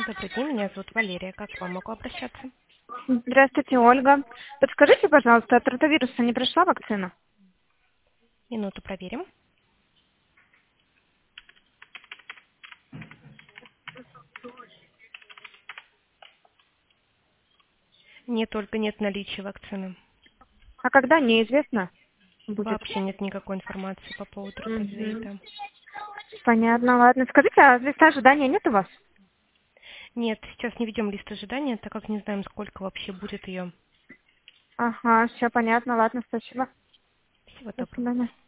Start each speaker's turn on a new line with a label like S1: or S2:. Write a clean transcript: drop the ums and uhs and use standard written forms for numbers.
S1: Добрый день, меня зовут Валерия. Как к вам могу обращаться?
S2: Здравствуйте, Ольга. Подскажите, пожалуйста, от ротавируса не пришла вакцина?
S1: Минуту проверим. Нет, только нет наличия вакцины.
S2: А когда, неизвестно, будет?
S1: Вообще нет никакой информации по поводу
S2: Мгм.
S1: ротавируса.
S2: Понятно, ладно. Скажите, а листа ожидания нет у вас?
S1: Нет, сейчас не ведем лист ожидания, так как не знаем, сколько вообще будет ее.
S2: Ага, все понятно, ладно, спасибо.
S1: Всего
S2: До
S1: доброго.
S2: свидания.